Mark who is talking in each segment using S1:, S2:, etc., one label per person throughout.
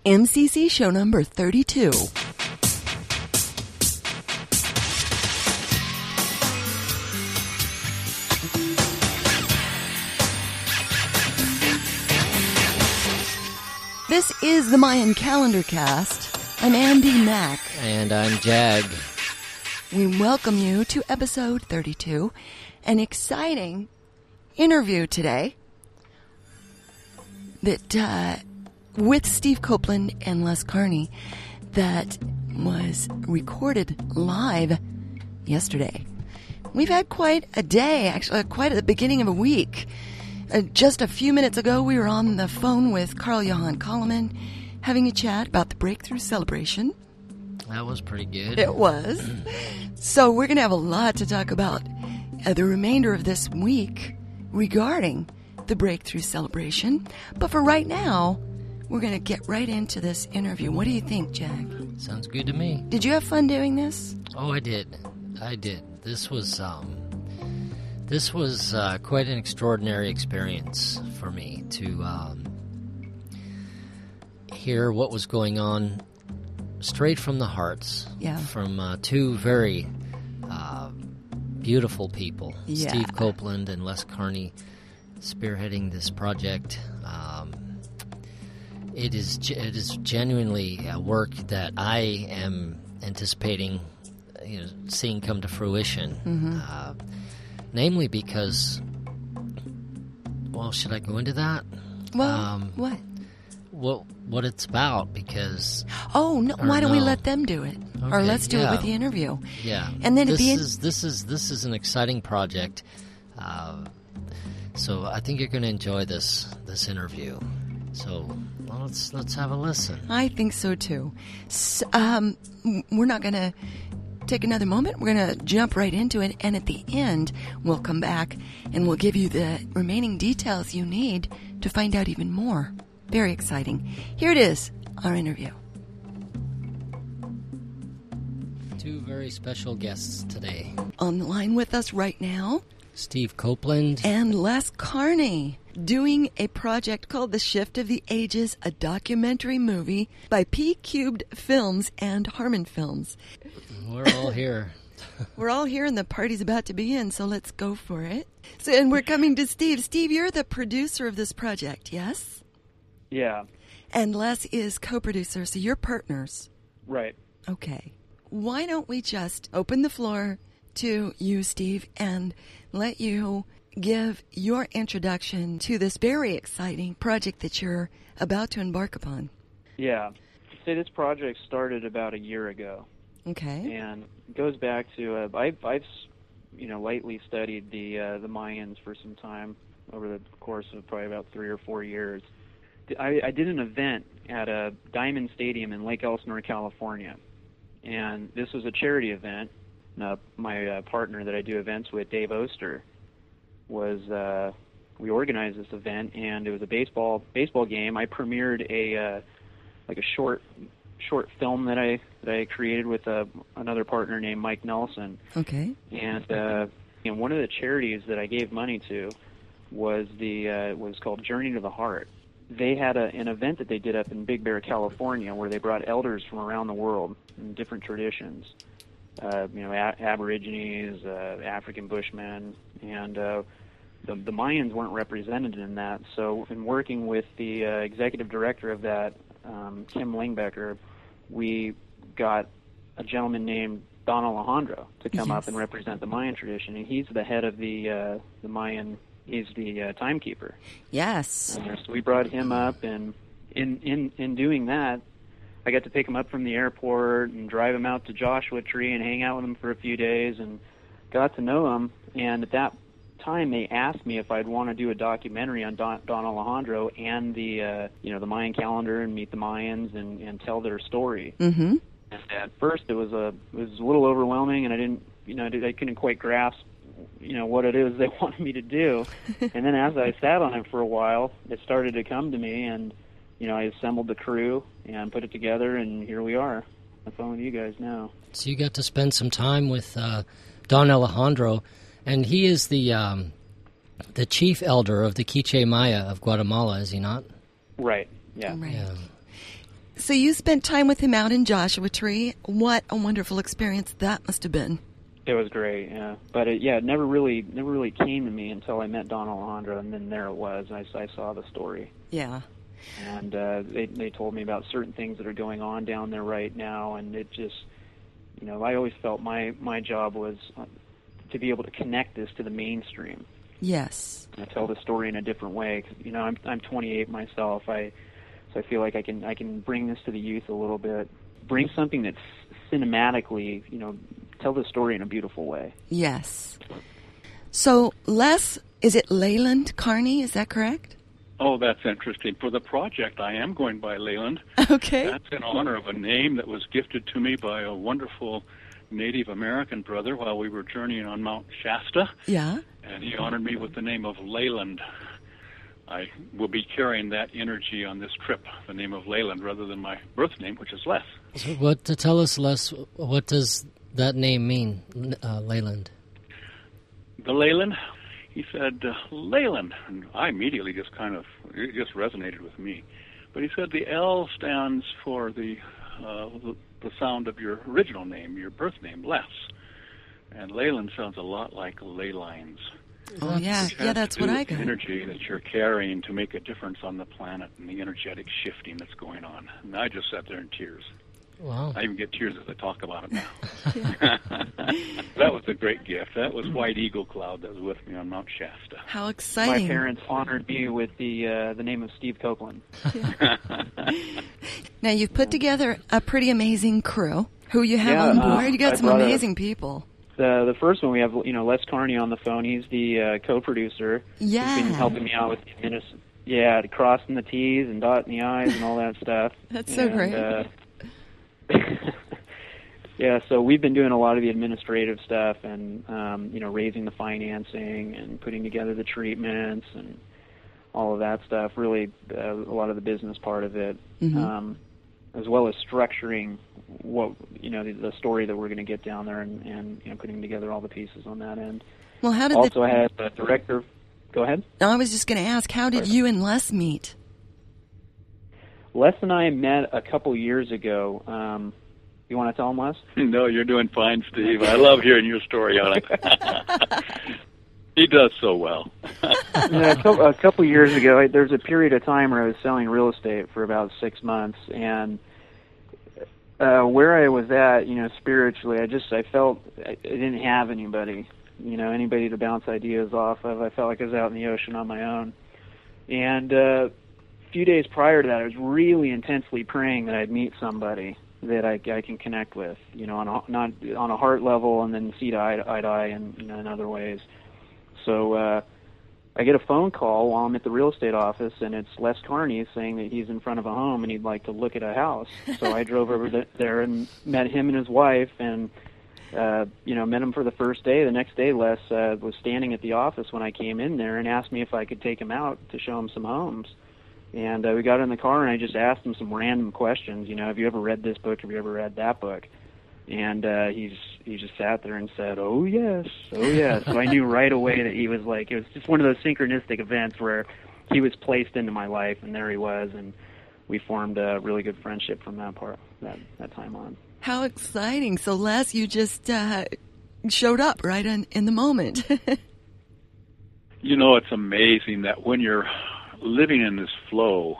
S1: MCC show number 32. This is the Mayan Calendar Cast. I'm Andy Mack.
S2: And I'm Jag.
S1: We welcome you to episode 32, an exciting interview today that with Steve Copeland and Les Carney that was recorded live yesterday. We've had quite a day, actually, quite at the beginning of a week. Just a few minutes ago, we were on the phone with Carl Johan Koloman having a chat about the Breakthrough Celebration.
S2: That was pretty good.
S1: It was. So we're going to have a lot to talk about the remainder of this week regarding the Breakthrough Celebration. But for right now, we're going to get right into this interview. What do you think, Jack?
S2: Sounds good to me.
S1: Did you have fun doing this?
S2: Oh, I did. This was quite an extraordinary experience for me to hear what was going on straight from the hearts.
S1: Yeah.
S2: From two very beautiful people,
S1: Yeah.
S2: Steve Copeland and Les Carney, spearheading this project. It is genuinely a work that I am anticipating, seeing come to fruition.
S1: Mm-hmm.
S2: Namely because, well, should I go into that?
S1: Well, what?
S2: What it's about, because...
S1: Oh, no, why don't we let them do it?
S2: Okay,
S1: Or let's do it
S2: yeah.
S1: with the interview.
S2: Yeah.
S1: And then
S2: this is an exciting project. So I think you're going to enjoy this interview. So let's have a listen.
S1: I think so, too. So, we're not going to take another moment. We're going to jump right into it, and at the end, we'll come back and we'll give you the remaining details you need to find out even more. Very exciting. Here it is, our interview.
S2: Two very special guests today.
S1: On the line with us right now,
S2: Steve Copeland
S1: and Les Carney, doing a project called The Shift of the Ages, a documentary movie by P-Cubed Films and Harmon Films.
S2: We're all here.
S1: We're all here and the party's about to begin, so let's go for it. So, and we're coming to Steve. Steve, you're the producer of this project, yes?
S3: Yeah.
S1: And Les is co-producer, so you're partners.
S3: Right.
S1: Okay. Why don't we just open the floor to you, Steve, and let you give your introduction to this very exciting project that you're about to embark upon.
S3: Yeah. Say this project started about a year ago.
S1: Okay.
S3: And it goes back to I've lightly studied the Mayans for some time over the course of probably about 3 or 4 years. I did an event at a Diamond Stadium in Lake Elsinore, California, and this was a charity event. My partner that I do events with, Dave Oster, we organized this event, and it was a baseball game. I premiered a short film that I created with another partner named Mike Nelson.
S1: Okay.
S3: And one of the charities that I gave money to was was called Journey to the Heart. They had an event that they did up in Big Bear, California, where they brought elders from around the world in different traditions. Aborigines, African Bushmen, and the Mayans weren't represented in that. So in working with the executive director of that, Kim Lingbecker, we got a gentleman named Don Alejandro to come up and represent the Mayan tradition, and he's the head of the Mayan. He's the timekeeper.
S1: Yes.
S3: So we brought him up, and in doing that, I got to pick him up from the airport and drive him out to Joshua Tree and hang out with him for a few days and got to know him. And at that time, they asked me if I'd want to do a documentary on Don Alejandro and the Mayan calendar and meet the Mayans and tell their story.
S1: Mm-hmm.
S3: And at first, it was a little overwhelming, and I couldn't quite grasp what it is they wanted me to do. And then as I sat on it for a while, it started to come to me, and I assembled the crew and put it together, and here we are. I'm phone with you guys now.
S2: So you got to spend some time with Don Alejandro, and he is the chief elder of the Quiché Maya of Guatemala, is he not?
S3: Right. Yeah.
S1: Right.
S2: Yeah.
S1: So you spent time with him out in Joshua Tree. What a wonderful experience that must have been.
S3: It was great, yeah. But it never really came to me until I met Don Alejandro, and then there it was. I saw the story.
S1: Yeah.
S3: And they told me about certain things that are going on down there right now, and it just, I always felt my job was to be able to connect this to the mainstream.
S1: Yes.
S3: And tell the story in a different way. 'Cause, I'm 28 myself. So I feel like I can bring this to the youth a little bit. Bring something that's cinematically, tell the story in a beautiful way.
S1: Yes. So, Les, is it Leyland Carney? Is that correct?
S4: Oh, that's interesting. For the project, I am going by Leyland.
S1: Okay.
S4: That's in honor of a name that was gifted to me by a wonderful Native American brother while we were journeying on Mount Shasta.
S1: Yeah.
S4: And he honored me with the name of Leyland. I will be carrying that energy on this trip, the name of Leyland, rather than my birth name, which is Les.
S2: So tell us, Les, what does that name mean, Leyland?
S4: The Leyland? He said, Leyland. And I immediately it just resonated with me. But he said the L stands for the sound of your original name, your birth name, Les. And Leyland sounds a lot like ley lines.
S1: Oh, yeah. Yeah, that's what I got.
S4: The energy that you're carrying to make a difference on the planet and the energetic shifting that's going on. And I just sat there in tears.
S2: Wow.
S4: I even get tears as I talk about it now. That was a great gift. That was White Eagle Cloud that was with me on Mount Shasta.
S1: How exciting.
S3: My parents honored me with the name of Steve Copeland.
S1: Now, you've put together a pretty amazing crew. Who you have on board? You got some amazing people.
S3: The first one we have, Les Carney on the phone. He's the co-producer.
S1: Yeah.
S3: He's been helping me out with crossing the T's and dotting the I's and all that stuff.
S1: That's so great.
S3: Yeah, so we've been doing a lot of the administrative stuff and, raising the financing and putting together the treatments and all of that stuff, really a lot of the business part of it, as well as structuring what, the story that we're going to get down there and putting together all the pieces on that end.
S1: Well, how did
S3: also had a director. Go ahead.
S1: No, I was just going to ask, how did you and Les meet?
S3: Les and I met a couple years ago. You want to tell him, Les?
S4: No, you're doing fine, Steve. I love hearing your story on it. He does so well.
S3: A couple years ago, there's a period of time where I was selling real estate for about 6 months, and where I was at, spiritually, I felt I didn't have anybody, anybody to bounce ideas off of. I felt like I was out in the ocean on my own. And a few days prior to that, I was really intensely praying that I'd meet somebody that I can connect with, not on a heart level, and then see eye to eye and in other ways. So I get a phone call while I'm at the real estate office, and it's Les Carney saying that he's in front of a home and he'd like to look at a house. So I drove over there and met him and his wife, and met him for the first day. The next day, Les was standing at the office when I came in there and asked me if I could take him out to show him some homes. And we got in the car, and I just asked him some random questions. Have you ever read this book? Have you ever read that book? And he just sat there and said, "Oh yes, oh yes." So I knew right away that he was it was just one of those synchronistic events where he was placed into my life, and there he was, and we formed a really good friendship from that time on.
S1: How exciting! So Les, you just showed up right in the moment.
S4: It's amazing that when you're living in this flow,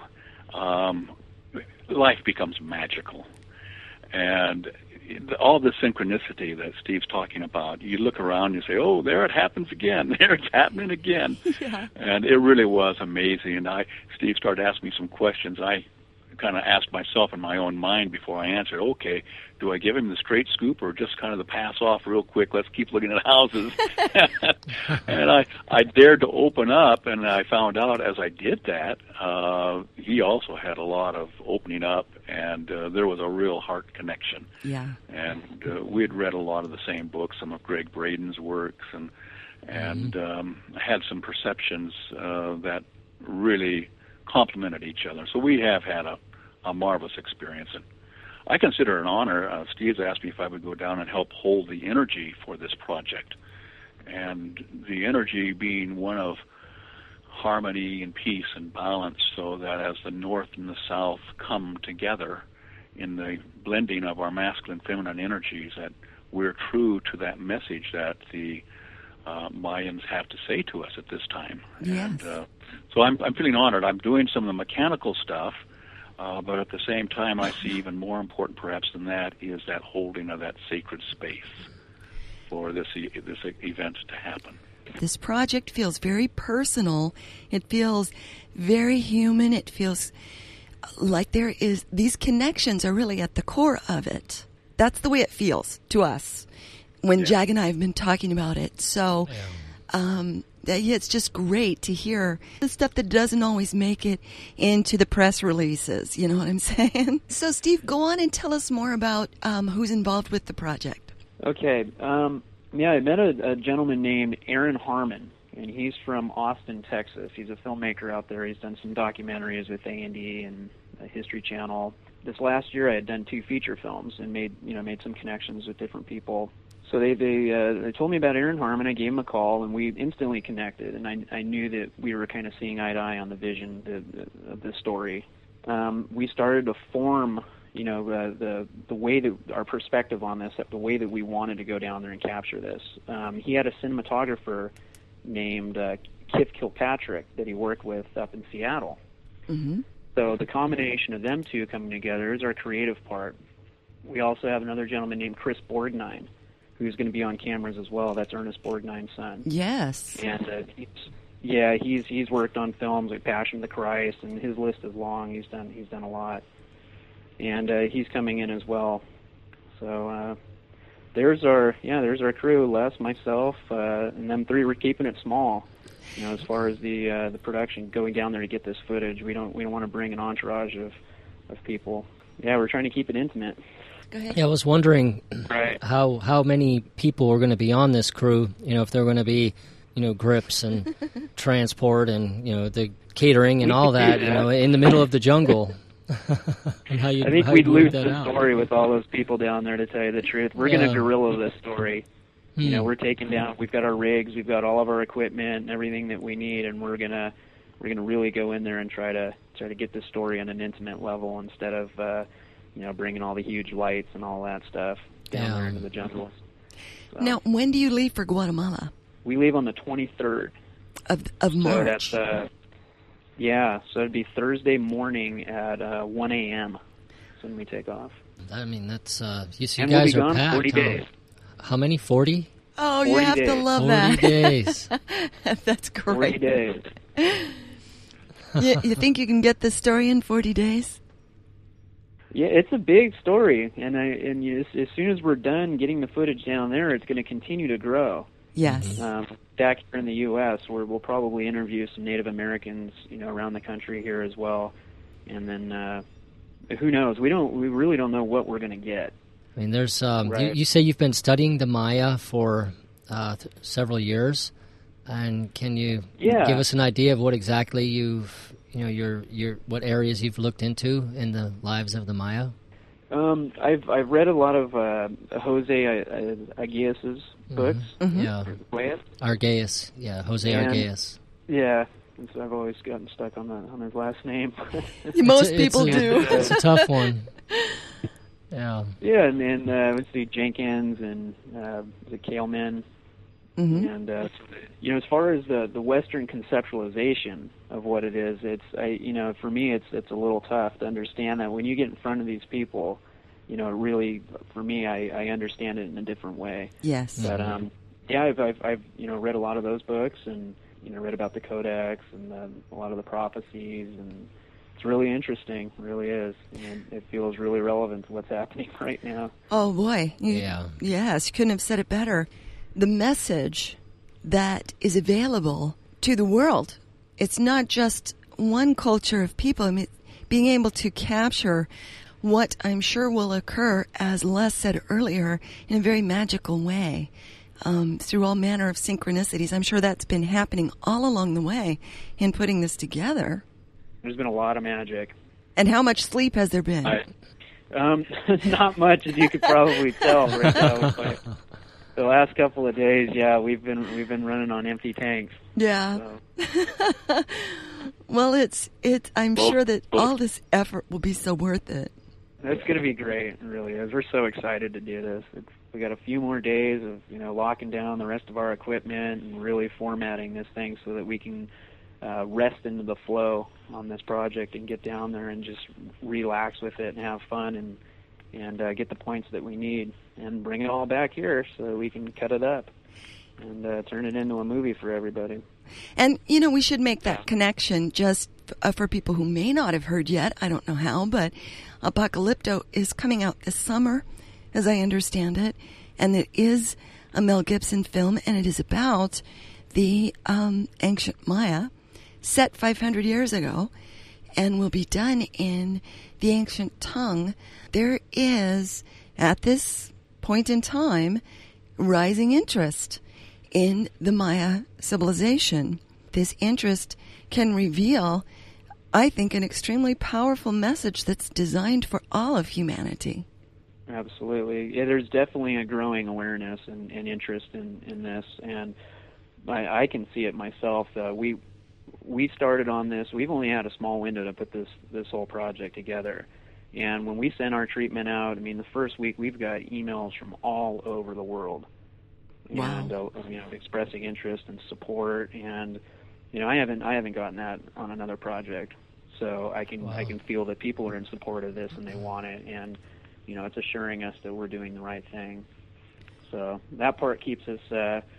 S4: life becomes magical. And all the synchronicity that Steve's talking about, you look around and you say, oh, there it happens again. There it's happening again.
S1: Yeah.
S4: And it really was amazing. And Steve started asking me some questions. I kind of asked myself in my own mind before I answered, okay, do I give him the straight scoop or just kind of the pass off real quick? Let's keep looking at houses. And I dared to open up, and I found out as I did that, he also had a lot of opening up, and there was a real heart connection.
S1: Yeah. And
S4: we had read a lot of the same books, some of Greg Braden's works, and had some perceptions that really complemented each other. So we have had a marvelous experience. And I consider it an honor. Steve's asked me if I would go down and help hold the energy for this project. And the energy being one of harmony and peace and balance, so that as the North and the South come together, in the blending of our masculine feminine energies, that we're true to that message that the Mayans have to say to us at this time.
S1: Yes.
S4: And so I'm feeling honored. I'm doing some of the mechanical stuff, but at the same time, I see even more important perhaps than that is that holding of that sacred space for this event to happen.
S1: This project feels very personal. It feels very human. It feels like these connections are really at the core of it. That's the way it feels to us when Jag and I have been talking about it. So it's just great to hear the stuff that doesn't always make it into the press releases. You know what I'm saying? So, Steve, go on and tell us more about who's involved with the project.
S3: Okay. I met a gentleman named Aaron Harmon, and he's from Austin, Texas. He's a filmmaker out there. He's done some documentaries with A&E and History Channel. This last year, I had done 2 feature films and made some connections with different people. So they told me about Aaron Harmon. I gave him a call, and we instantly connected. And I knew that we were kind of seeing eye to eye on the vision of the story. We started to form, the way that our perspective on this, the way that we wanted to go down there and capture this. He had a cinematographer named Kif Kilpatrick that he worked with up in Seattle.
S1: Mm-hmm.
S3: So the combination of them two coming together is our creative part. We also have another gentleman named Chris Borgnine, who's going to be on cameras as well. That's Ernest Borgnine's son.
S1: Yes.
S3: And he's worked on films like Passion of the Christ, and his list is long. He's done a lot, and he's coming in as well. So there's our crew: Les, myself, and them 3. We're keeping it small. As far as the production, going down there to get this footage, we don't want to bring an entourage of people. Yeah, we're trying to keep it intimate.
S1: Go ahead.
S2: Yeah, I was wondering
S3: Right.
S2: how many people are going to be on this crew. If they're going to be, grips and transport and the catering and all that. In the middle of the jungle. And
S3: I think we'd lose the
S2: out.
S3: story with all those people down there. To tell you the truth, we're going to guerrilla this story. We're taking down. We've got our rigs, we've got all of our equipment and everything that we need, and we're gonna really go in there and try to get this story on an intimate level instead of bringing all the huge lights and all that stuff down there into the jungles. So,
S1: Now, when do you leave for Guatemala?
S3: we leave on the 23rd
S1: of March.
S3: So that's so it'd be Thursday morning at 1 a.m. when we take off.
S2: I mean, that's you
S3: And
S2: guys
S3: we'll be
S2: are
S3: gone
S2: packed.
S3: 40 days.
S2: How many? 40?
S1: Oh, you
S3: 40
S1: have to
S3: days.
S1: love
S2: 40
S1: that.
S2: days.
S1: That's
S3: 40
S1: great.
S3: days.
S1: You think you can get this story in 40 days?
S3: Yeah, it's a big story, and as soon as we're done getting the footage down there, it's going to continue to grow.
S1: Yes.
S3: Back here in the U.S., where we'll probably interview some Native Americans, around the country here as well, and then who knows? We really don't know what we're going to get.
S2: I mean, there's
S3: Right.
S2: you say you've been studying the Maya for several years, and can you give us an idea of what exactly you've what areas you've looked into in the lives of the Maya?
S3: I've read a lot of Jose Arguelles's books.
S1: Mm-hmm.
S2: Yeah,
S3: Arguelles.
S2: Arguelles. Yeah, Jose
S3: And-
S2: Arguelles.
S3: Yeah, and so I've always gotten stuck on his last name.
S1: Most people do.
S2: It's a tough one. Yeah.
S3: Yeah, and let's see, Jenkins and the Kaleman.
S1: Mm-hmm.
S3: And as far as the Western conceptualization of what it is, for me it's a little tough to understand that when you get in front of these people, really for me I understand it in a different way.
S1: Yes.
S3: But I've read a lot of those books and read about the Codex and a lot of the prophecies, and it's really interesting, it really is, and it feels really relevant to what's happening right now.
S1: Oh, boy. Yes, you couldn't have said it better. The message that is available to the world, it's not just one culture of people. I mean, being able to capture what I'm sure will occur, as Les said earlier, in a very magical way, through all manner of synchronicities. I'm sure that's been happening all along the way in putting this together.
S3: There's been a lot of magic.
S1: And how much sleep has there been?
S3: Not much, as you could probably tell right now. But the last couple of days, we've been running on empty tanks.
S1: Yeah.
S3: So.
S1: Well, I'm sure that all this effort will be so worth it.
S3: That's going to be great, it really is. We're so excited to do this. We got a few more days of locking down the rest of our equipment and really formatting this thing so that we can rest into the flow on this project and get down there and just relax with it and have fun and get the points that we need and bring it all back here so that we can cut it up and turn it into a movie for everybody.
S1: And, we should make that connection just for people who may not have heard yet. I don't know how, but Apocalypto is coming out this summer, as I understand it. And it is a Mel Gibson film, and it is about the ancient Maya, set 500 years ago, and will be done in the ancient tongue. There is, at this point in time, rising interest in the Maya civilization. This interest can reveal, I think, an extremely powerful message that's designed for all of humanity.
S3: Absolutely. Yeah, there's definitely a growing awareness and interest in this, and I can see it myself. We started on this. We've only had a small window to put this whole project together. And when we sent our treatment out, the first week we've got emails from all over the world.
S1: Wow.
S3: And expressing interest and support, and I haven't gotten that on another project, so I can feel that people are in support of this and they want it, and it's assuring us that we're doing the right thing. So that part keeps us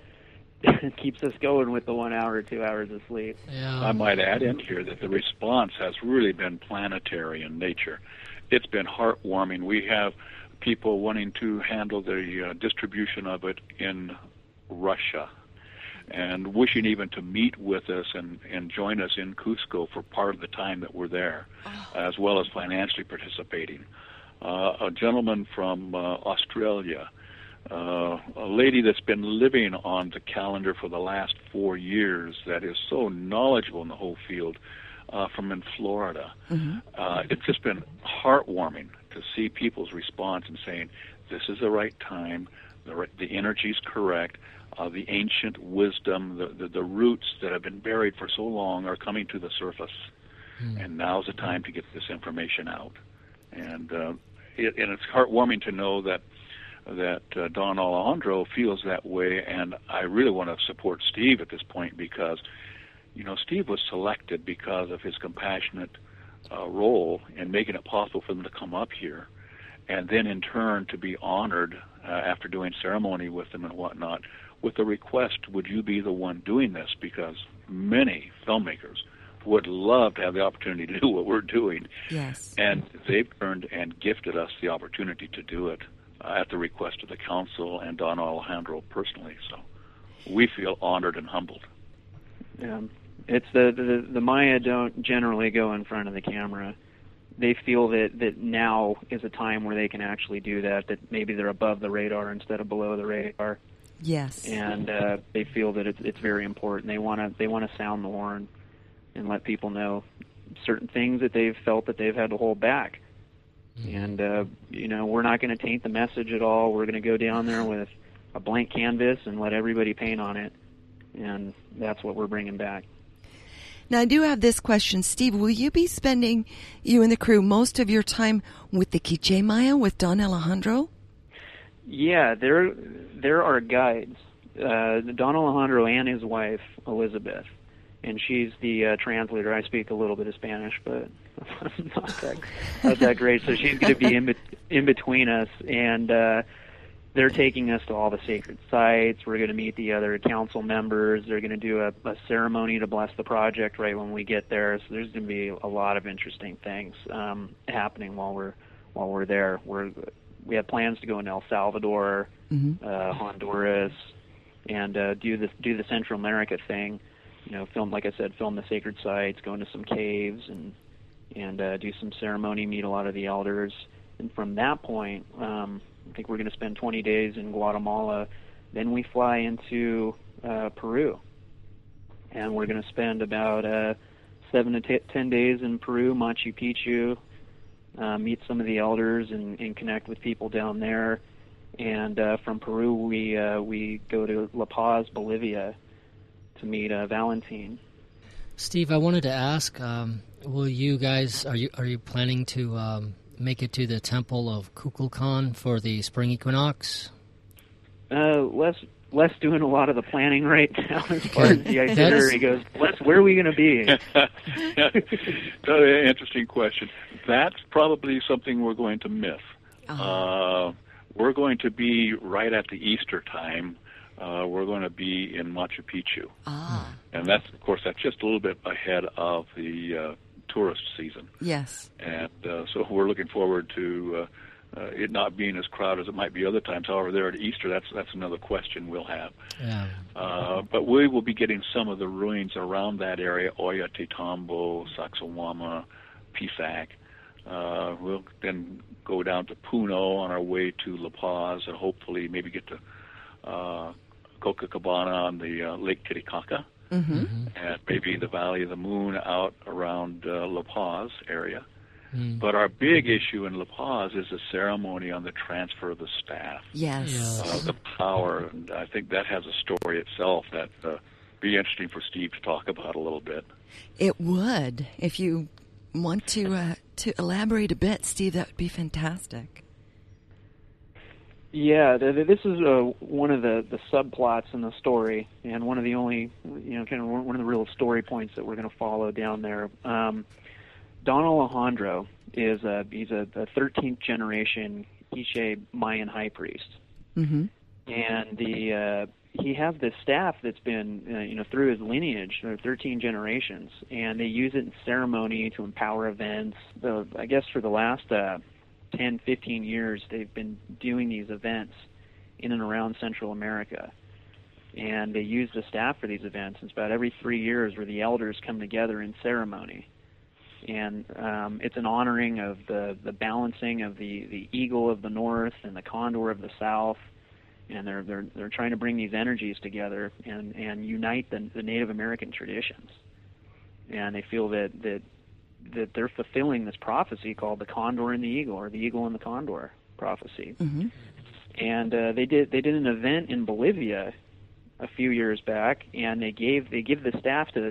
S3: going with the 1 hour or 2 hours of sleep.
S2: Yeah.
S4: I might add in here that the response has really been planetary in nature. It's been heartwarming. We have people wanting to handle the distribution of it in Russia and wishing even to meet with us and join us in Cusco for part of the time that we're there, as well as financially participating. A gentleman from Australia, a lady that's been living on the calendar for the last 4 years that is so knowledgeable in the whole field, from in Florida.
S1: Mm-hmm.
S4: It's just been heartwarming to see people's response and saying, this is the right time, the energy's correct, the ancient wisdom, the roots that have been buried for so long are coming to the surface, and now's the time to get this information out. And it's heartwarming to know that Don Alejandro feels that way, and I really want to support Steve at this point because, Steve was selected because of his compassionate role in making it possible for them to come up here, and then in turn to be honored after doing ceremony with them and whatnot, with the request, would you be the one doing this? Because many filmmakers would love to have the opportunity to do what we're doing.
S1: Yes.
S4: And they've turned and gifted us the opportunity to do it at the request of the council and Don Alejandro personally. So we feel honored and humbled.
S3: Yeah. It's the Maya don't generally go in front of the camera. They feel that now is a time where they can actually do that maybe they're above the radar instead of below the radar.
S1: Yes.
S3: And they feel that it's very important. They want to sound the horn and let people know certain things that they've felt that they've had to hold back. And we're not going to taint the message at all. We're going to go down there with a blank canvas and let everybody paint on it, and that's what we're bringing back.
S1: Now, I do have this question. Steve, will you be spending, you and the crew, most of your time with the Quiche Maya, with Don Alejandro?
S3: Yeah, there are guides. Don Alejandro and his wife, Elizabeth, and she's the translator. I speak a little bit of Spanish, but I'm not that great. So she's going to be in between us, and they're taking us to all the sacred sites. We're going to meet the other council members. They're going to do a ceremony to bless the project right when we get there. So there's going to be a lot of interesting things happening while we're there. We have plans to go in El Salvador, Honduras, and do the Central America thing. Film, like I said, film the sacred sites, go into some caves, and do some ceremony, meet a lot of the elders. And from that point, I think we're going to spend 20 days in Guatemala. Then we fly into Peru, and we're going to spend about 7 to 10 days in Peru, Machu Picchu, meet some of the elders and connect with people down there. And from Peru, we go to La Paz, Bolivia, to meet Valentin.
S2: Steve, I wanted to ask, will you guys, are you planning to make it to the Temple of Kukulkan for the spring equinox?
S3: Les doing a lot of the planning right now as far as the itinerary goes. Les, where are we going to be?
S4: Interesting question. That's probably something we're going to miss. We're going to be right at the Easter time. We're going to be in Machu Picchu. And that's, of course, that's just a little bit ahead of the tourist season.
S1: Yes.
S4: And so we're looking forward to it not being as crowded as it might be other times. However, there at Easter, that's another question we'll have.
S2: Yeah.
S4: But we will be getting some of the ruins around that area, Ollantaytambo, Sacsayhuama, Pisac. We'll then go down to Puno on our way to La Paz, and hopefully maybe get to Copacabana on the Lake Titicaca, and maybe the Valley of the Moon out around La Paz area. But our big issue in La Paz is the ceremony on the transfer of the staff.
S1: Yes.
S4: The power, and I think that has a story itself that be interesting for Steve to talk about a little bit.
S1: It would. If you want to elaborate a bit, Steve, that would be fantastic.
S3: Yeah, this is one of the subplots in the story, and one of the only, kind of one of the real story points that we're going to follow down there. Don Alejandro he's a 13th generation Quiche Mayan high priest, and he has this staff that's been through his lineage, 13 generations, and they use it in ceremony to empower events. I guess for the last 10, 15 years, they've been doing these events in and around Central America. And they use the staff for these events. It's about every 3 years where the elders come together in ceremony. And it's an honoring of the balancing of the eagle of the north and the condor of the south. And they're trying to bring these energies together and unite the Native American traditions. And they feel that they're fulfilling this prophecy called the condor and the eagle, or the eagle and the condor prophecy. And they did an event in Bolivia a few years back, and they give the staff to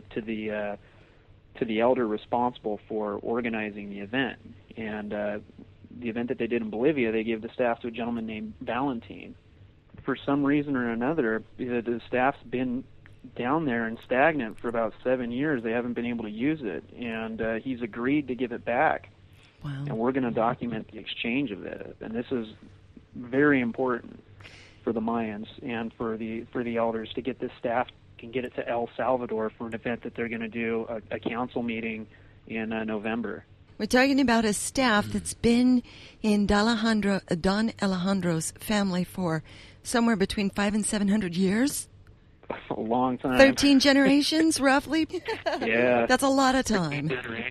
S3: the elder responsible for organizing the event. And the event that they did in Bolivia, they gave the staff to a gentleman named Valentin. For some reason or another, the staff's been down there and stagnant for about 7 years. They haven't been able to use it, and he's agreed to give it back.
S1: Wow.
S3: And we're going to document the exchange of it. And this is very important for the Mayans and for the elders to get this staff, can get it to El Salvador for an event that they're going to do, a council meeting in November.
S1: We're talking about a staff that's been in Don Alejandro's family for somewhere between 500 and 700 years.
S3: A long time.
S1: 13 generations, roughly.
S3: Yeah.
S1: That's a lot of time.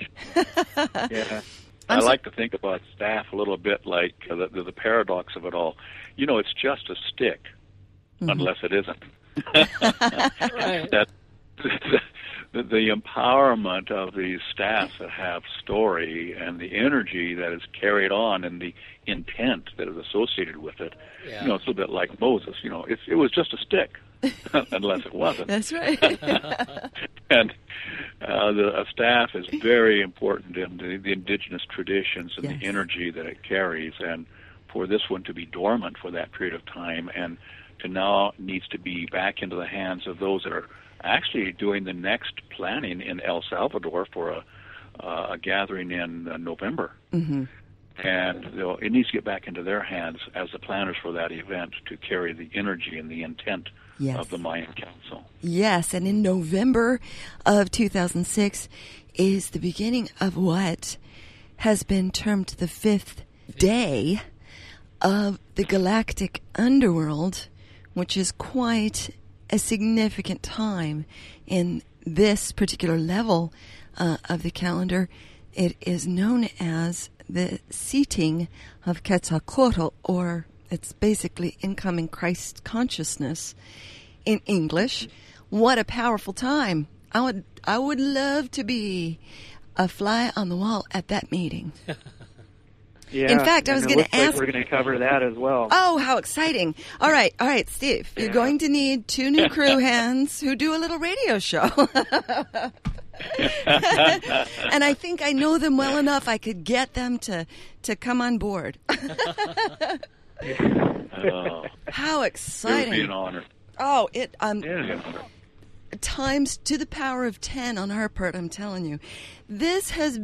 S3: Yeah.
S4: I like to think about staff a little bit like the paradox of it all. It's just a stick, unless it isn't.
S2: Right.
S4: That the empowerment of these staffs that have story and the energy that is carried on and the intent that is associated with it. It's a little bit like Moses. It was just a stick, unless it wasn't.
S1: That's right.
S4: And a staff is very important in the indigenous traditions and the energy that it carries. And for this one to be dormant for that period of time and to now needs to be back into the hands of those that are actually doing the next planning in El Salvador for a gathering in November. And it needs to get back into their hands as the planners for that event to carry the energy and the intent of the Mayan Council.
S1: Yes, and in November of 2006 is the beginning of what has been termed the 5th day of the galactic underworld, which is quite a significant time in this particular level of the calendar. It is known as the seating of Quetzalcoatl, or it's basically incoming Christ consciousness in English. What a powerful time. I would love to be a fly on the wall at that meeting.
S3: Yeah,
S1: in fact, I was going to ask.
S3: Like we're going to cover that as well.
S1: Oh, how exciting! All right, Steve. You're going to need 2 new crew hands who do a little radio show. And I think I know them well enough. I could get them to come on board. How exciting!
S4: It would be an honor.
S1: Oh,
S4: Yeah.
S1: Times to the power of 10 on our part. I'm telling you, this is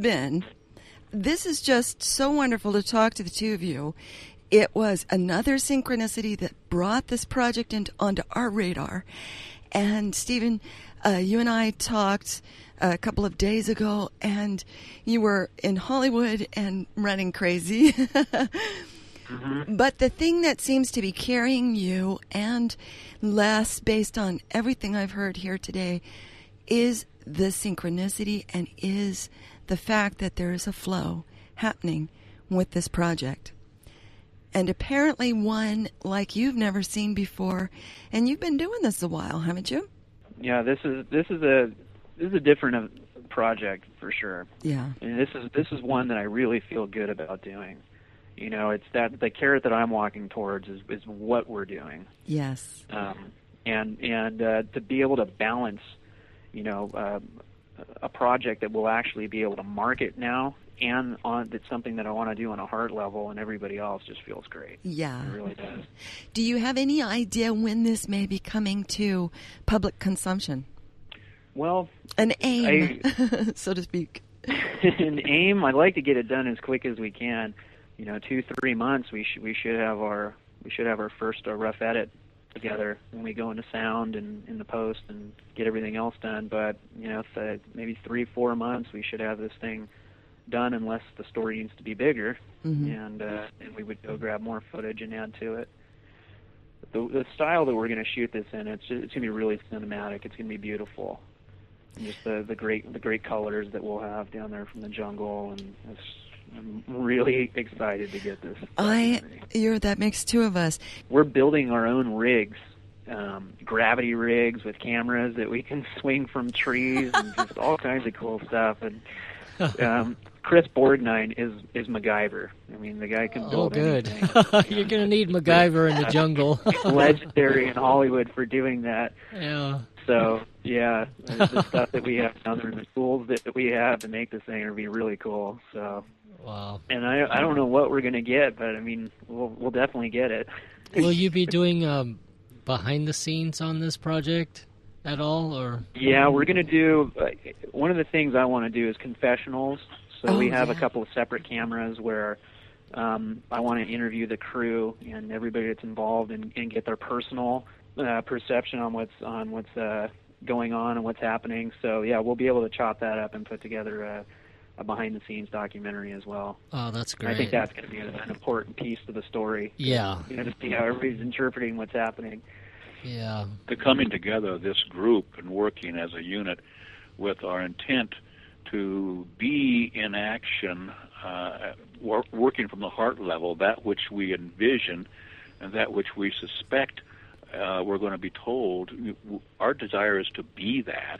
S1: just so wonderful to talk to the two of you. It was another synchronicity that brought this project onto our radar. And Stephen, you and I talked a couple of days ago, and you were in Hollywood and running crazy. Mm-hmm. But the thing that seems to be carrying you, and Les, based on everything I've heard here today, is the synchronicity and is the fact that there is a flow happening with this project. And apparently one like you've never seen before, and you've been doing this a while, haven't you?
S3: Yeah, this is a different project for sure.
S1: Yeah.
S3: And this is one that I really feel good about doing. You know, it's that the carrot that I'm walking towards is what we're doing.
S1: Yes.
S3: And to be able to balance, you know, a project that will actually be able to market now, and it's something that I want to do on a heart level, and everybody else just feels great.
S1: Yeah.
S3: It really does.
S1: Do you have any idea when this may be coming to public consumption?
S3: Well,
S1: an aim, so to speak.
S3: An aim. I'd like to get it done as quick as we can. You know, 2-3 months. We should have our first rough edit together when we go into sound and in the post and get everything else done. But you know, maybe 3-4 months we should have this thing done, unless the story needs to be bigger, and we would go grab more footage and add to it. The style that we're going to shoot this in, it's going to be really cinematic. It's going to be beautiful. And just the great colors that we'll have down there from the jungle, and I'm really excited to get this.
S1: That makes two of us.
S3: We're building our own rigs, gravity rigs with cameras that we can swing from trees and just all kinds of cool stuff. And Chris Borgnine is MacGyver. I mean, the guy can build anything.
S2: You're going to need MacGyver in the jungle.
S3: He's legendary in Hollywood for doing that.
S2: Yeah.
S3: So, yeah, the stuff that we have down there and the tools that we have to make this thing are going to be really cool. So,
S2: wow.
S3: And I don't know what we're going to get, but, I mean, we'll definitely get it.
S2: Will you be doing behind the scenes on this project at all? Or
S3: yeah, we're going to do one of the things I want to do is confessionals. So we have a couple of separate cameras where I want to interview the crew and everybody that's involved and get their personal perception on what's going on and what's happening. So yeah, we'll be able to chop that up and put together a behind-the-scenes documentary as well.
S2: Oh, that's great.
S3: I think that's going to be an important piece to the story.
S2: Yeah.
S3: You know, to see how everybody's interpreting what's happening.
S2: Yeah.
S4: The coming together of this group and working as a unit with our intent to be in action, working from the heart level, that which we envision and that which we suspect we're going to be told. Our desire is to be that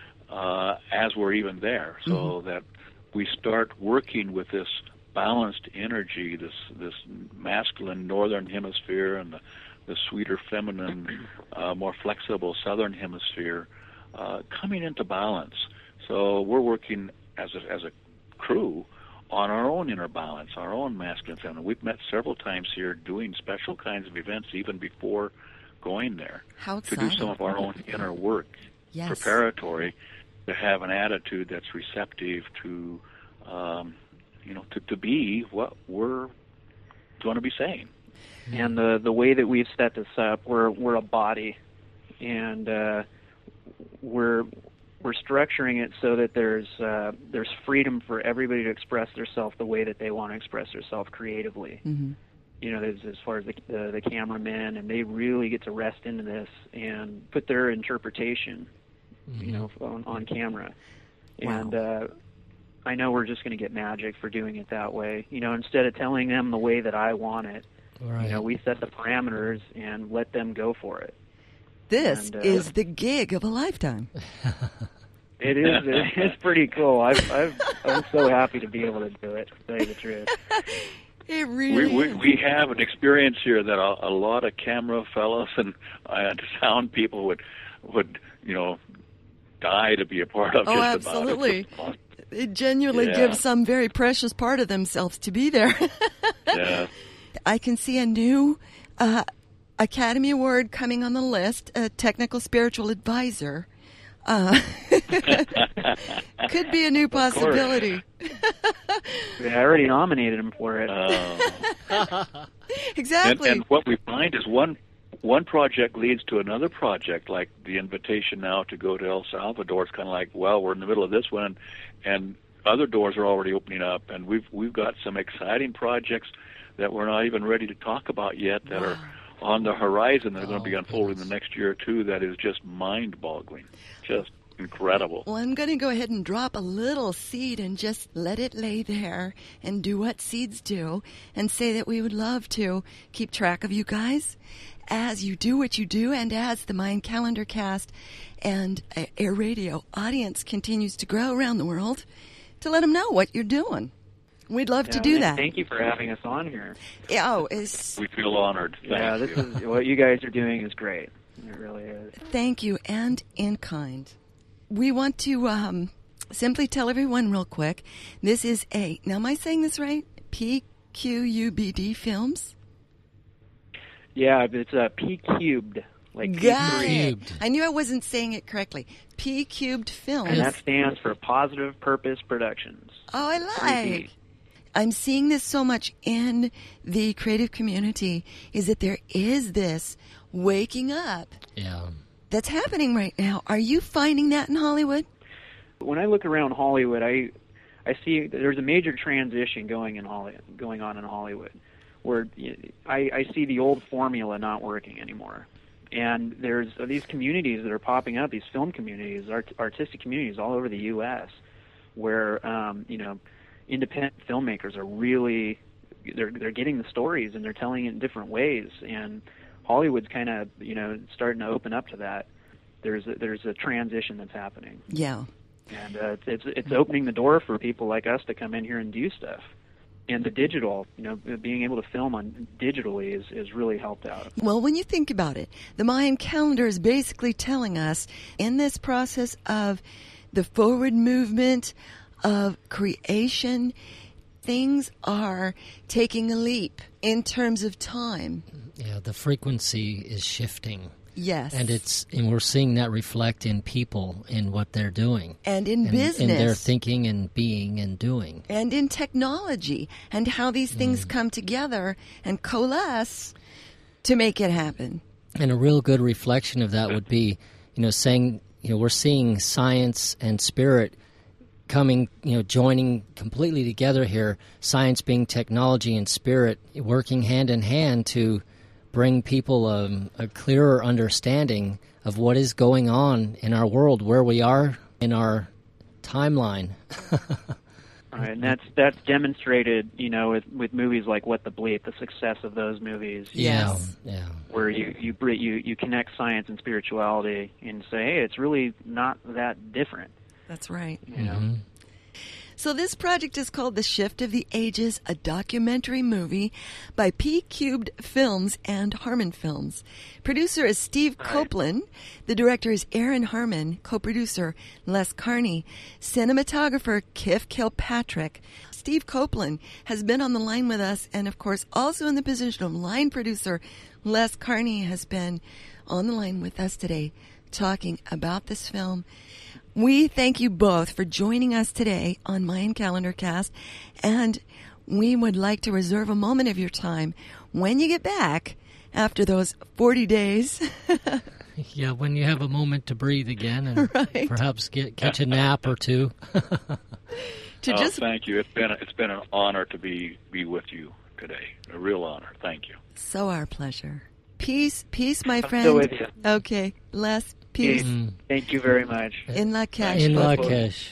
S4: as we're even there, so that we start working with this balanced energy, this masculine northern hemisphere and the sweeter feminine, more flexible southern hemisphere coming into balance. So we're working as a crew on our own inner balance, our own masculine feminine. We've met several times here doing special kinds of events even before going there.
S1: How
S4: to do some of our own inner work, preparatory, to have an attitude that's receptive to, to be what we're going to be saying.
S3: And the way that we've set this up, we're a body, and we're structuring it so that there's freedom for everybody to express themselves the way that they want to express themselves creatively. Mm-hmm. You know, as far as the cameramen, and they really get to rest into this and put their interpretation, you know, on camera. Wow. And I know we're just going to get magic for doing it that way. You know, instead of telling them the way that I want it, you know, we set the parameters and let them go for it.
S1: This is the gig of a lifetime.
S3: It is. It's pretty cool. I'm so happy to be able to do it, to tell you the truth.
S1: It really
S4: we have an experience here that a lot of camera fellows and sound people would die to be a part of.
S1: Oh, absolutely. It genuinely gives some very precious part of themselves to be there.
S4: Yeah.
S1: I can see a new Academy Award coming on the list, a technical spiritual advisor. Could be a new possibility.
S3: I already nominated him for it.
S1: Exactly.
S4: And what we find is one project leads to another project, like the invitation now to go to El Salvador. It's kind of like, well, we're in the middle of this one, and other doors are already opening up, and we've got some exciting projects that we're not even ready to talk about yet that are on the horizon that are going to be unfolding the next year or two. That is just mind-boggling, just incredible.
S1: Well, I'm going to go ahead and drop a little seed and just let it lay there and do what seeds do, and say that we would love to keep track of you guys as you do what you do, and as the Mayan Calendar Cast and Air Radio audience continues to grow around the world, to let them know what you're doing. We'd love to do that.
S3: Thank you for having us on here.
S4: We feel honored.
S3: This is what you guys are doing is great. It really is.
S1: Thank you, and in kind. We want to simply tell everyone real quick, this is now am I saying this right? PQUBD Films?
S3: Yeah, it's P cubed, like
S1: Got it. I knew I wasn't saying it correctly. P Cubed Films.
S3: And that stands for Positive Purpose Productions.
S1: Oh, I like. I'm seeing this so much in the creative community, is that there is this waking up that's happening right now. Are you finding that in Hollywood?
S3: When I look around Hollywood, I see there's a major transition going on in Hollywood, where I see the old formula not working anymore. And there's these communities that are popping up, these film communities, artistic communities all over the U.S., where independent filmmakers are really they're getting the stories and they're telling it in different ways. And Hollywood's kind of starting to open up to that. There's a transition that's happening.
S1: Yeah.
S3: And it's opening the door for people like us to come in here and do stuff. And the digital, being able to film on digitally is really helped out.
S1: Well, when you think about it, the Mayan calendar is basically telling us in this process of the forward movement of creation, things are taking a leap in terms of time.
S2: Yeah, the frequency is shifting.
S1: Yes.
S2: And we're seeing that reflect in people, in what they're doing.
S1: And in business.
S2: In their thinking and being and doing.
S1: And in technology, and how these things come together and coalesce to make it happen.
S2: And a real good reflection of that would be, saying, we're seeing science and spirit coming, joining completely together here, science being technology and spirit working hand in hand to bring people a clearer understanding of what is going on in our world, where we are in our timeline.
S3: Right, and that's demonstrated, with movies like What the Bleep, the success of those movies.
S2: Yeah.
S3: Where you connect science and spirituality and say, hey, it's really not that different.
S1: That's right.
S2: Mm-hmm.
S1: So this project is called The Shift of the Ages, a documentary movie by P Cubed Films and Harmon Films. Producer is Steve Copeland. The director is Aaron Harmon. Co-producer Les Carney. Cinematographer Kif Kilpatrick. Steve Copeland has been on the line with us, and of course also in the position of line producer. Les Carney has been on the line with us today talking about this film. We thank you both for joining us today on Mayan Calendar Cast, and we would like to reserve a moment of your time when you get back after those 40 days.
S2: Yeah, when you have a moment to breathe again and perhaps catch a nap or two.
S4: Thank you. It's been an honor to be with you today. A real honor. Thank you.
S1: So our pleasure. Peace, my friend.
S3: Still with you.
S1: Okay, Les. Peace.
S3: Thank you very much.
S1: In Lakesh.
S2: In Lakesh.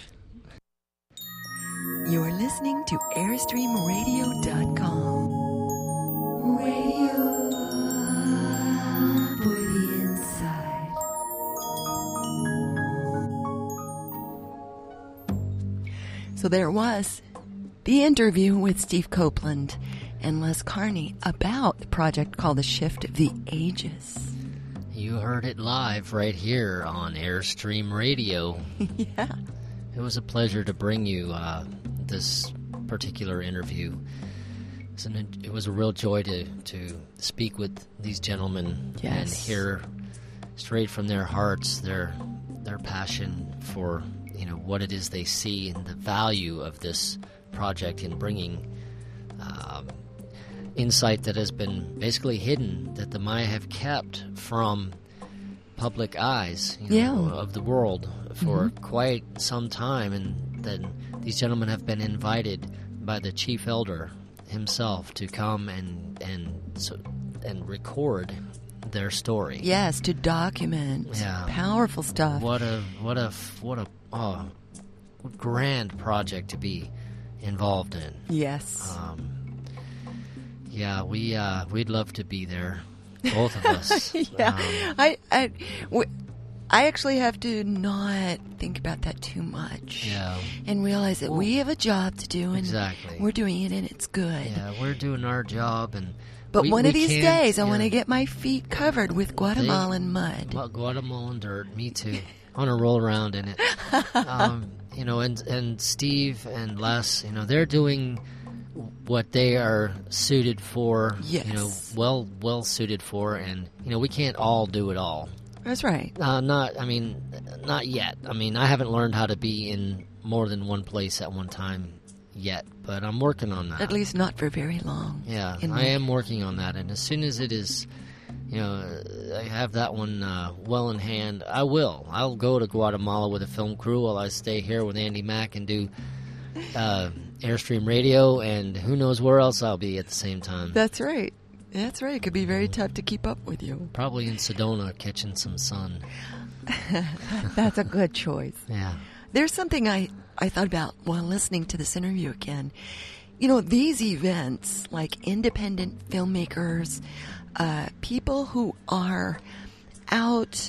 S1: You are listening to AirstreamRadio.com. Radio for the inside. So there was the interview with Steve Copeland and Les Carney about the project called The Shift of the Ages.
S2: You heard it live right here on Airstream Radio.
S1: Yeah.
S2: It was a pleasure to bring you this particular interview. It was a real joy to speak with these gentlemen and hear straight from their hearts their passion for what it is they see and the value of this project in bringing insight that has been basically hidden, that the Maya have kept from public eyes of the world for quite some time, and then these gentlemen have been invited by the chief elder himself to come and record their story.
S1: Yes, to document powerful stuff.
S2: What a grand project to be involved in.
S1: Yes.
S2: We'd love to be there, both of us.
S1: I actually have to not think about that too much.
S2: Yeah.
S1: And realize that we have a job to do, and
S2: exactly.
S1: we're doing it, and it's good.
S2: Yeah, we're doing our job,
S1: but one of these days, I want to get my feet covered with Guatemalan mud.
S2: Well, Guatemalan dirt, me too. I want to roll around in it. And Steve and Les, they're doing what they are suited for.
S1: Yes.
S2: Well suited for, and we can't all do it all.
S1: That's right.
S2: Not yet. I haven't learned how to be in more than one place at one time yet, but I'm working on that.
S1: At least not for very long.
S2: Yeah, I am working on that, and as soon as it is, I have that one well in hand, I will. I'll go to Guatemala with a film crew while I stay here with Andy Mack and do Airstream Radio, and who knows where else I'll be at the same time.
S1: That's right. That's right. It could be very tough to keep up with you.
S2: Probably in Sedona catching some sun.
S1: That's a good choice.
S2: Yeah.
S1: There's something I thought about while listening to this interview again. These events, like independent filmmakers, people who are out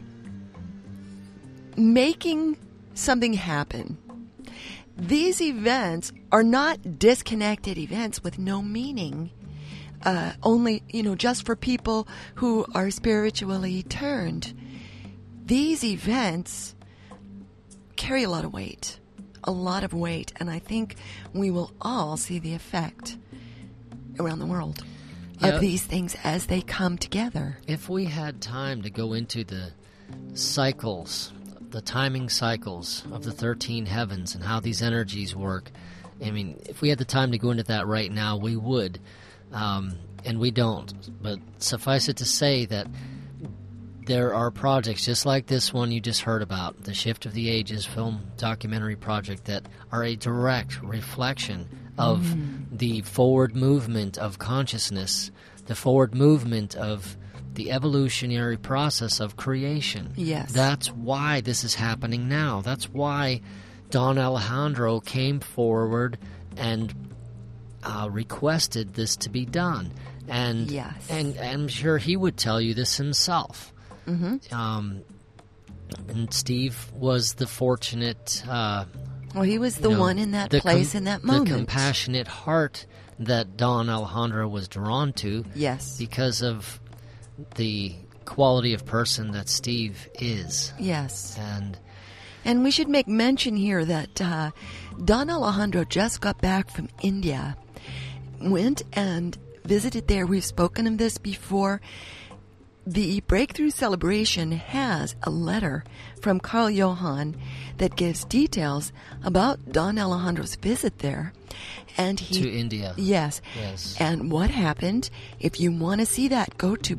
S1: making something happen. These events are not disconnected events with no meaning. Only, just for people who are spiritually turned. These events carry a lot of weight, and I think we will all see the effect around the world of these things as they come together.
S2: If we had time to go into the cycles, the timing cycles of the 13 heavens and how these energies work, if we had the time to go into that right now, we would. And we don't. But suffice it to say that there are projects just like this one you just heard about, the Shift of the Ages film documentary project, that are a direct reflection of the forward movement of consciousness, the forward movement of the evolutionary process of creation.
S1: Yes.
S2: That's why this is happening now. That's why Don Alejandro came forward and requested this to be done, and I'm sure he would tell you this himself. And Steve was the fortunate.
S1: He was the one in that place in that moment.
S2: The compassionate heart that Don Alejandro was drawn to.
S1: Yes,
S2: because of the quality of person that Steve is.
S1: Yes, and we should make mention here that Don Alejandro just got back from India. Went and visited there. We've spoken of this before. The Breakthrough Celebration has a letter from Carl Johan that gives details about Don Alejandro's visit there. And
S2: to India.
S1: Yes. And what happened. If you want to see that, go to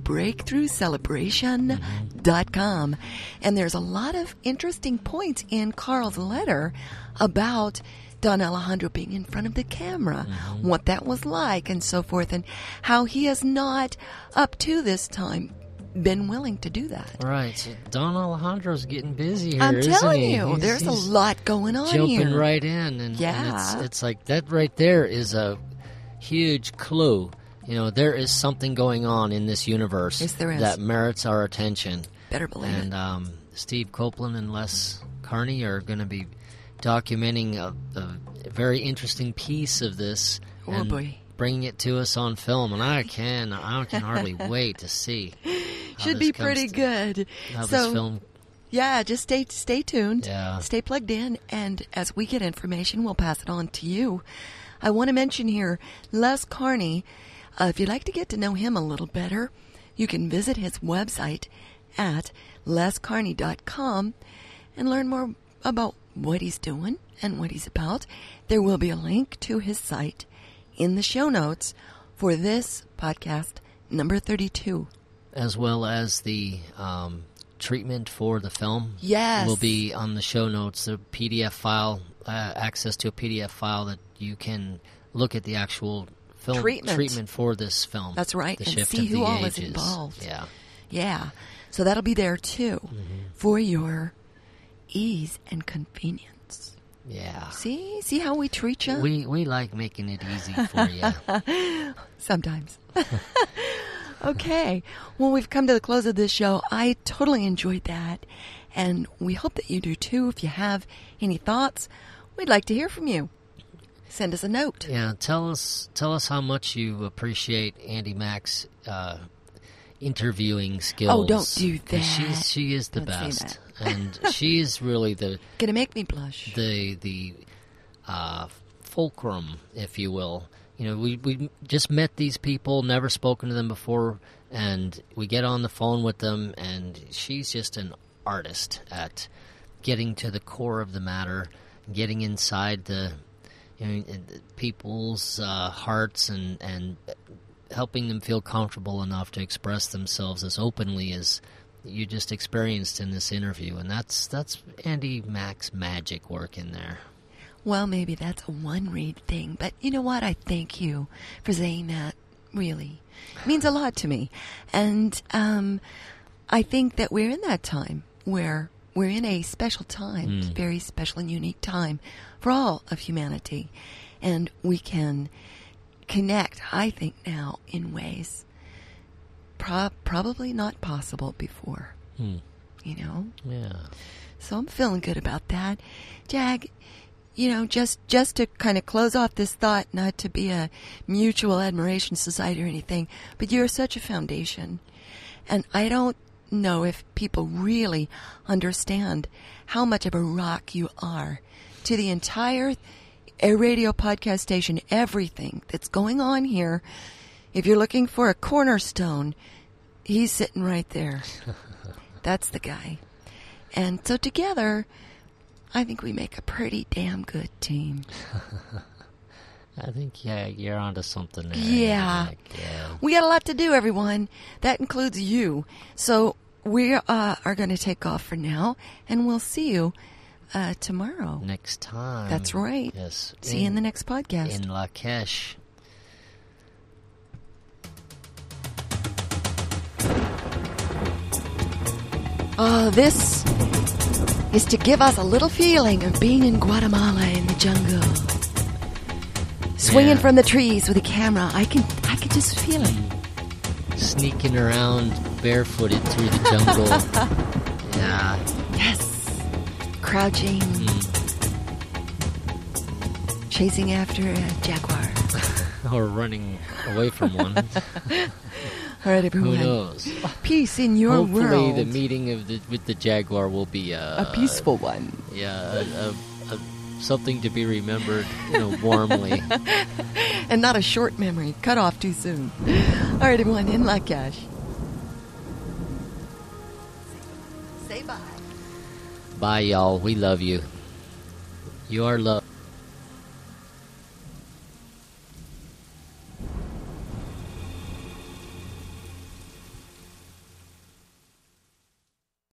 S1: breakthroughcelebration.com. And there's a lot of interesting points in Carl's letter about Don Alejandro being in front of the camera, what that was like, and so forth, and how he has not, up to this time, been willing to do that.
S2: Right. So Don Alejandro's getting busy here,
S1: I'm telling you,
S2: he's
S1: there's a lot going on
S2: jumping
S1: here.
S2: Jumping right in, and it's like that right there is a huge clue. There is something going on in this universe that merits our attention.
S1: Better believe it.
S2: And Steve Copeland and Les Carney are going to be documenting a very interesting piece of this and bringing it to us on film, and I can hardly wait to see.
S1: Should be pretty good.
S2: How this film...
S1: Yeah, just stay tuned.
S2: Yeah.
S1: Stay plugged in, and as we get information, we'll pass it on to you. I want to mention here, Les Carney. If you'd like to get to know him a little better, you can visit his website at lescarney.com and learn more about what he's doing and what he's about. There will be a link to his site in the show notes for this podcast, number 32.
S2: As well as the treatment for the film.
S1: Yes.
S2: Will be on the show notes, the PDF file, access to a PDF file that you can look at the actual film treatment for this film.
S1: That's right,
S2: the
S1: and
S2: shift
S1: see
S2: of
S1: who
S2: the
S1: all
S2: ages.
S1: is involved.
S2: Yeah.
S1: Yeah. So that'll be there too for your ease and convenience.
S2: Yeah.
S1: See how we treat you?
S2: We like making it easy for you.
S1: Sometimes. Okay. Well, we've come to the close of this show. I totally enjoyed that, and we hope that you do too. If you have any thoughts, we'd like to hear from you. Send us a note.
S2: Yeah, tell us how much you appreciate Andy Mack's interviewing skills.
S1: Oh, don't do that.
S2: She is the best, and she is really the
S1: gonna make me blush.
S2: The fulcrum, if you will. You know, we just met these people, never spoken to them before, and we get on the phone with them, and she's just an artist at getting to the core of the matter, getting inside the people's hearts and helping them feel comfortable enough to express themselves as openly as you just experienced in this interview. And that's Andy Mack's magic work in there.
S1: Well, maybe that's a one-read thing, but you know what? I thank you for saying that, really. It means a lot to me. And I think that we're in that time where we're in a special time, very special and unique time for all of humanity. And we can connect, I think now, in ways probably not possible before. You know?
S2: Yeah.
S1: So I'm feeling good about that. Jag, you know, just to kind of close off this thought, not to be a mutual admiration society or anything, but you're such a foundation. And I don't know if people really understand how much of a rock you are to the entire radio podcast station, everything that's going on here. If you're looking for a cornerstone, he's sitting right there. That's the guy. And so together, I think we make a pretty damn good team.
S2: I think, you're onto something there.
S1: Yeah. We got a lot to do, everyone. That includes you. So we are going to take off for now, and we'll see you tomorrow.
S2: Next time.
S1: That's right.
S2: Yes.
S1: See you in the next podcast.
S2: In Lakesh.
S1: This is to give us a little feeling of being in Guatemala in the jungle. Swinging from the trees with a camera. I can just feel it.
S2: Sneaking around barefooted through the jungle. Yeah.
S1: Yes. Crouching. Chasing after a jaguar.
S2: Or running away from one.
S1: All right, everyone.
S2: Who knows?
S1: Peace in your
S2: Hopefully
S1: world.
S2: Hopefully the meeting with the jaguar will be
S1: a peaceful one.
S2: Yeah, something to be remembered, warmly.
S1: And not a short memory, cut off too soon. All right, everyone, in Lakesh. Say bye.
S2: Bye, y'all. We love you. You are loved.